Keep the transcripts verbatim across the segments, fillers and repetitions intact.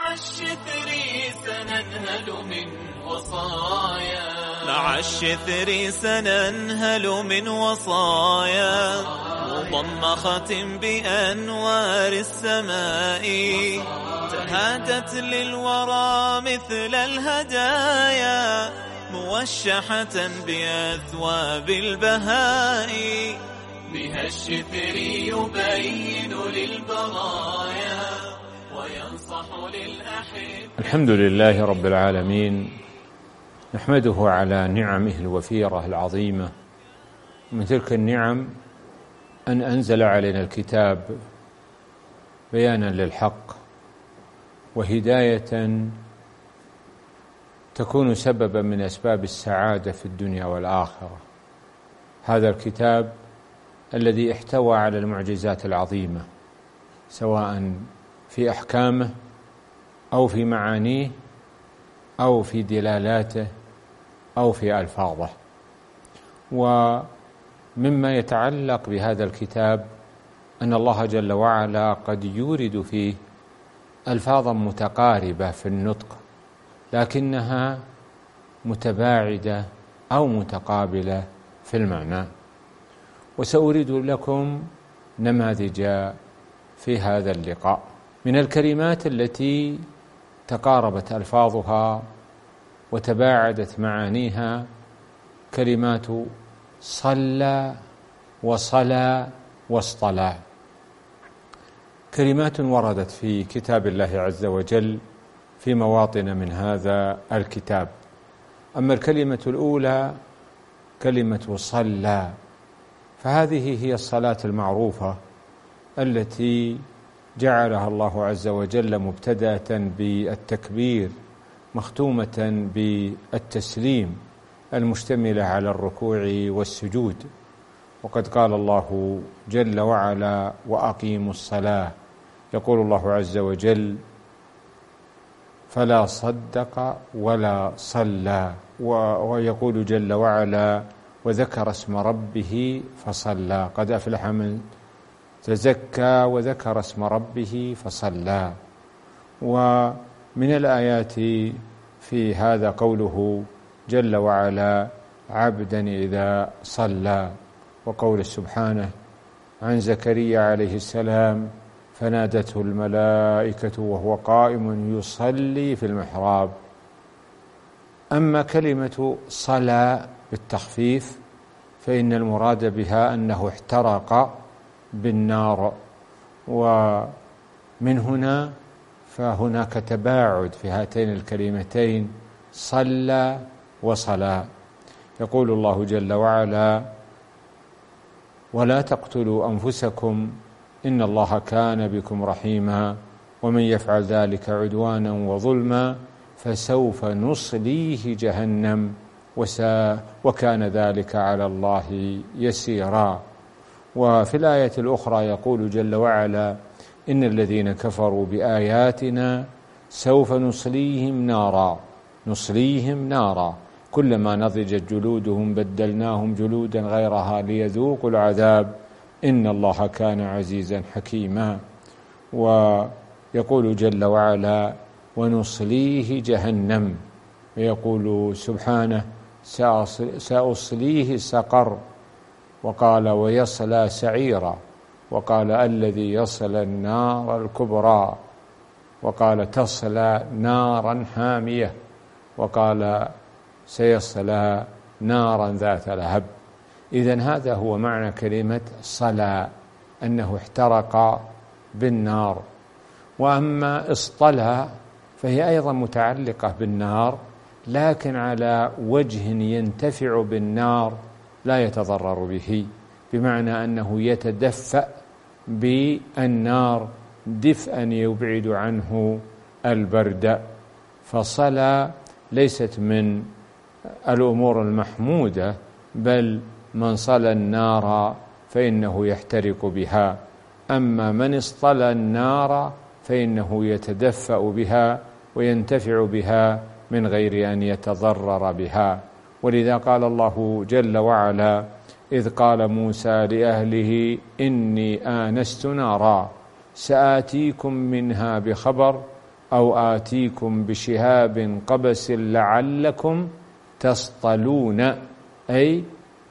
مع الشثر سننهل من وصايا مع الشثر سننهل من وصايا مضمخة بأنوار السماء تهادت للورى مثل الهدايا موشحة بأثواب البهاء بها الشثر يبين للبرايا وينصح للأحب. الحمد لله رب العالمين، نحمده على نعمه الوفيرة العظيمة. من تلك النعم أن أنزل علينا الكتاب بيانا للحق وهداية تكون سببا من أسباب السعادة في الدنيا والآخرة. هذا الكتاب الذي احتوى على المعجزات العظيمة سواء في أحكامه أو في معانيه أو في دلالاته أو في ألفاظه. ومما يتعلق بهذا الكتاب أن الله جل وعلا قد يورد فيه ألفاظا متقاربة في النطق لكنها متباعدة أو متقابلة في المعنى، وسأريد لكم نماذج في هذا اللقاء. من الكلمات التي تقاربت ألفاظها وتباعدت معانيها كلمات صلى وصلى واصطلى، كلمات وردت في كتاب الله عز وجل في مواطن من هذا الكتاب. أما الكلمة الأولى كلمة صلى، فهذه هي الصلاة المعروفة التي جعلها الله عز وجل مبتدأة بالتكبير مختومة بالتسليم المشتملة على الركوع والسجود. وقد قال الله جل وعلا: وأقيموا الصلاة. يقول الله عز وجل: فلا صدق ولا صلى. ويقول جل وعلا: وذكر اسم ربه فصلى. قد أفلح من تزكى وذكر اسم ربه فصلى. ومن الآيات في هذا قوله جل وعلا: عبدا إذا صلى. وقول سبحانه عن زكريا عليه السلام: فنادته الملائكة وهو قائم يصلي في المحراب. أما كلمة صلى بالتخفيف فإن المراد بها أنه احترق بالنار، ومن هنا فهناك تباعد في هاتين الكلمتين صلى وصلى. يقول الله جل وعلا: ولا تقتلوا أنفسكم إن الله كان بكم رحيما ومن يفعل ذلك عدوانا وظلما فسوف نصليه جهنم وكان ذلك على الله يسيرا. وفي الآية الأخرى يقول جل وعلا: إن الذين كفروا بآياتنا سوف نصليهم نارا نصليهم نارا كلما نضجت جلودهم بدلناهم جلودا غيرها ليذوقوا العذاب إن الله كان عزيزا حكيما. ويقول جل وعلا: ونصليه جهنم. ويقول سبحانه: سأصليه سقر. وقال: ويصلى سعيرا. وقال: الذي يصلى النار الكبرى. وقال: تصلى نارا حامية. وقال: سيصلى نارا ذات لهب. إذن هذا هو معنى كلمة صلى، أنه احترق بالنار. وأما اصطلى فهي أيضا متعلقة بالنار لكن على وجه ينتفع بالنار لا يتضرر به، بمعنى أنه يتدفأ بالنار دفئا يبعد عنه البرد. فصلى ليست من الأمور المحمودة، بل من صلى النار فإنه يحترق بها. أما من اصطلى النار فإنه يتدفأ بها وينتفع بها من غير أن يتضرر بها. ولذا قال الله جل وعلا: إذ قال موسى لأهله إني آنست نارا سآتيكم منها بخبر أو آتيكم بشهاب قبس لعلكم تصطلون، أي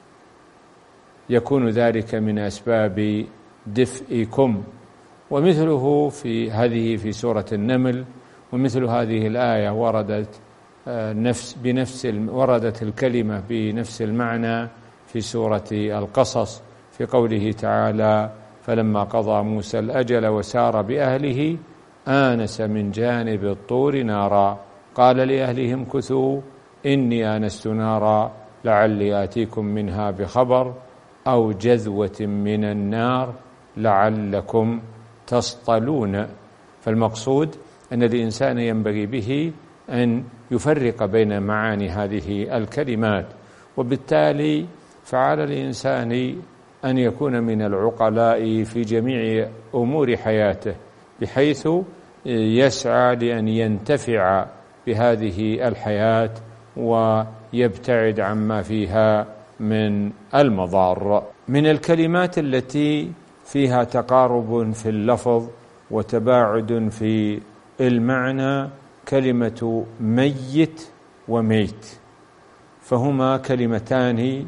يكون ذلك من أسباب دفئكم. ومثله في هذه في سورة النمل، ومثل هذه الآية وردت نفس بنفس وردت الكلمة بنفس المعنى في سورة القصص في قوله تعالى: فلما قضى موسى الأجل وسار بأهله آنس من جانب الطور نارا قال لأهلهم كثوا إني آنست نارا لعلي آتيكم منها بخبر أو جذوة من النار لعلكم تصطلون. فالمقصود أن الإنسان ينبغي به أن يفرق بين معاني هذه الكلمات، وبالتالي فعلى الإنسان أن يكون من العقلاء في جميع أمور حياته، بحيث يسعى لأن ينتفع بهذه الحياة ويبتعد عما فيها من المضار. من الكلمات التي فيها تقارب في اللفظ وتباعد في المعنى كلمة ميت وميت، فهما كلمتان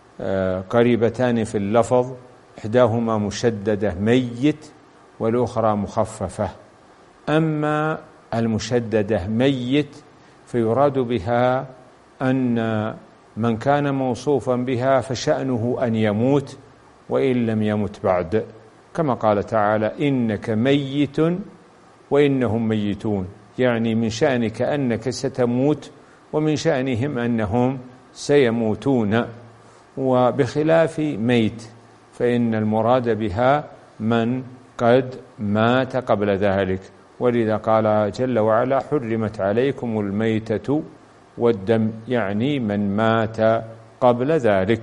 قريبتان في اللفظ، إحداهما مشددة ميت والأخرى مخففة. أما المشددة ميت فيراد بها أن من كان موصوفا بها فشأنه أن يموت وإن لم يمت بعد، كما قال تعالى: إنك ميت وإنهم ميتون، يعني من شأنك أنك ستموت ومن شأنهم أنهم سيموتون. وبخلاف ميت فإن المراد بها من قد مات قبل ذلك، ولذا قال جل وعلا: حرمت عليكم الميتة والدم، يعني من مات قبل ذلك.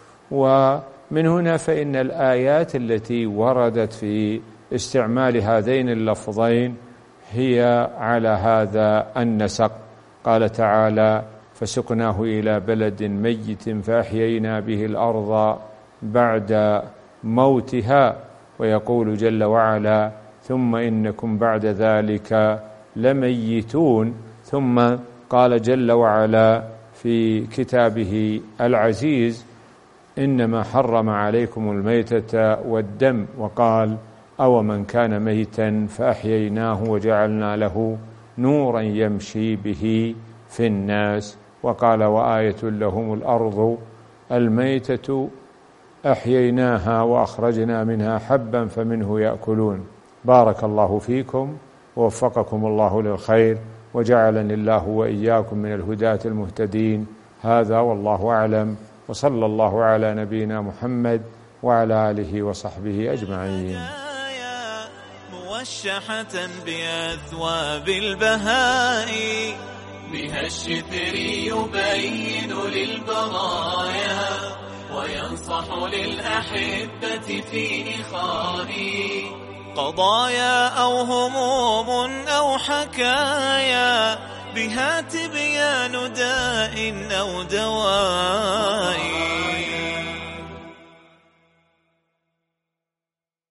ومن هنا فإن الآيات التي وردت في استعمال هذين اللفظين هي على هذا النسق. قال تعالى: فسقناه إلى بلد ميت فأحيينا به الأرض بعد موتها، ويقول جل وعلا: ثم إنكم بعد ذلك لميتون. ثم قال جل وعلا في كتابه العزيز: إنما حرم عليكم الميتة والدم، وقال: أو من كان ميتا فأحييناه وجعلنا له نورا يمشي به في الناس، وقال: وآية لهم الأرض الميتة أحييناها وأخرجنا منها حبا فمنه يأكلون. بارك الله فيكم ووفقكم الله للخير، وجعلني الله وإياكم من الهداة المهتدين. هذا والله أعلم، وصلى الله على نبينا محمد وعلى آله وصحبه أجمعين. موشحة بأثواب البهاء بها الشثر يبين للبرايا وينصح للأحبة في إخاني، قضايا أو هموم أو حكايا بها تبيان داء أو دواء.